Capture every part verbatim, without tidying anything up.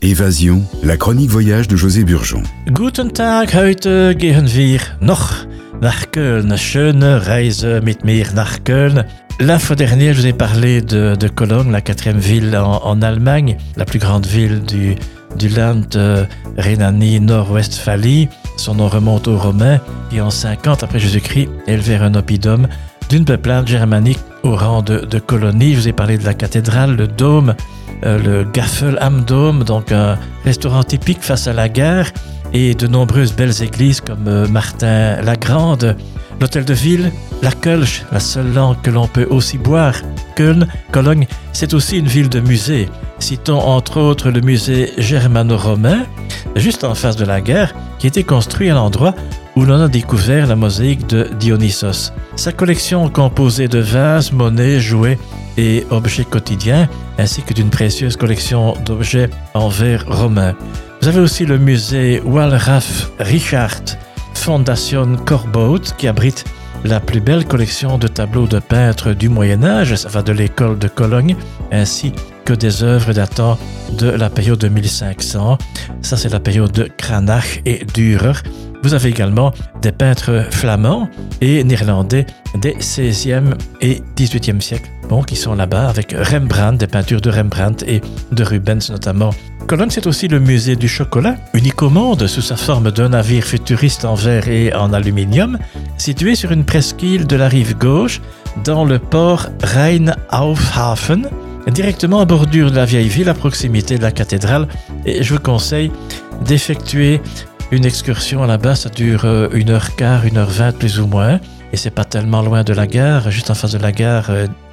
Évasion, la chronique voyage de José Burgeon. Guten Tag, heute gehen wir noch nach Köln. Schöne Reise mit mir nach Köln. La fois dernière, je vous ai parlé de, de Cologne, la quatrième ville en, en Allemagne, la plus grande ville du, du Land de Rhénanie-Nord-Westphalie. Son nom remonte aux Romains qui, en cinquante après Jésus-Christ, élevèrent un oppidum d'une peuplade germanique au rang de, de colonie. Je vous ai parlé de la cathédrale, le dôme, euh, le Gaffel am Dom, donc un restaurant typique face à la gare, et de nombreuses belles églises comme euh, Martin la Grande. L'hôtel de ville, la Kölsch, la seule langue que l'on peut aussi boire. Köln, Cologne, c'est aussi une ville de musées. Citons entre autres le musée germano-romain, juste en face de la gare, qui a été construit à l'endroit où l'on a découvert la mosaïque de Dionysos. Sa collection composée de vases, monnaies, jouets et objets quotidiens, ainsi que d'une précieuse collection d'objets en verre romain. Vous avez aussi le musée Wallraf Richard Fondation Corbout, qui abrite la plus belle collection de tableaux de peintres du Moyen-Âge, ça va de l'école de Cologne, ainsi que des œuvres datant de la période de mille cinq cents. Ça, c'est la période de Cranach et Dürer. Vous avez également des peintres flamands et néerlandais des seizième et dix-huitième siècles, bon, qui sont là-bas avec Rembrandt, des peintures de Rembrandt et de Rubens notamment. Cologne, c'est aussi le musée du chocolat, unique au monde sous sa forme d'un navire futuriste en verre et en aluminium, situé sur une presqu'île de la rive gauche dans le port Rhein-Aufhafen, directement en bordure de la vieille ville à proximité de la cathédrale. Et je vous conseille d'effectuer une excursion là-bas. Ça dure une heure quart, une heure vingt plus ou moins, et c'est pas tellement loin de la gare, juste en face de la gare,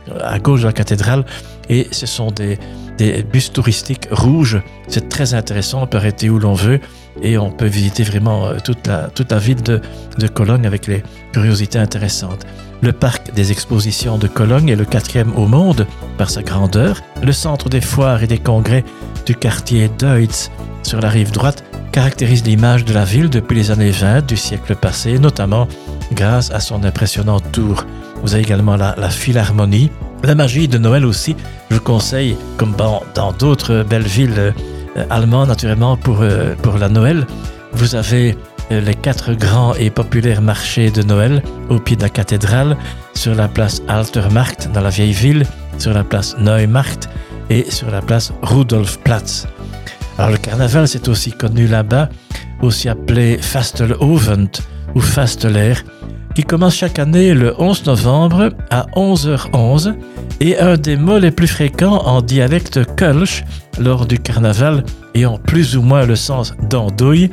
à gauche de la cathédrale, et ce sont des, des bus touristiques rouges. C'est très intéressant, on peut arrêter où l'on veut et on peut visiter vraiment toute la, toute la ville de, de Cologne avec les curiosités intéressantes. Le parc des expositions de Cologne est le quatrième au monde par sa grandeur. Le centre des foires et des congrès du quartier Deutz sur la rive droite caractérise l'image de la ville depuis les années vingt du siècle passé, notamment grâce à son impressionnante tour. Vous avez également la, la Philharmonie, la magie de Noël aussi. Je vous conseille, comme dans, dans d'autres belles villes euh, allemandes naturellement pour, euh, pour la Noël, vous avez euh, les quatre grands et populaires marchés de Noël au pied de la cathédrale, sur la place Altermarkt dans la vieille ville, sur la place Neumarkt et sur la place Rudolfplatz. Alors le carnaval, c'est aussi connu là-bas, aussi appelé Fastelovend ou Fastelair, qui commence chaque année le onze novembre à onze heures onze, et un des mots les plus fréquents en dialecte Kölsch lors du carnaval ayant plus ou moins le sens d'andouille,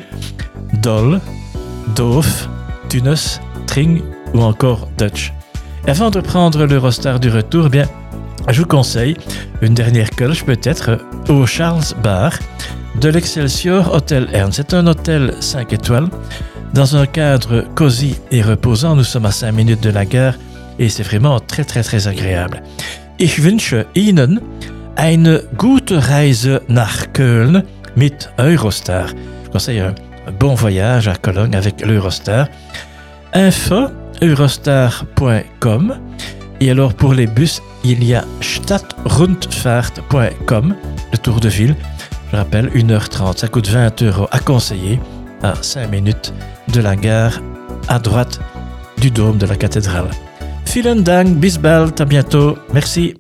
dol, doof, tunes, tring ou encore Dutch. Et avant de prendre l'Eurostar du retour, eh bien, je vous conseille une dernière Kölsch peut-être au Charles Bar de l'Excelsior Hotel Ernst. C'est un hôtel cinq étoiles dans un cadre cosy et reposant. Nous sommes à cinq minutes de la gare et c'est vraiment très très très agréable. Ich wünsche Ihnen eine gute Reise nach Köln mit Eurostar. Je conseille un bon voyage à Cologne avec l'Eurostar. Info eurostar point com. Et alors pour les bus, il y a stadtrundfahrt point com, le tour de ville. Je rappelle, une heure trente, ça coûte vingt euros à conseiller à cinq minutes de la gare à droite du dôme de la cathédrale. Vielen Dank, bis bald, à bientôt, merci.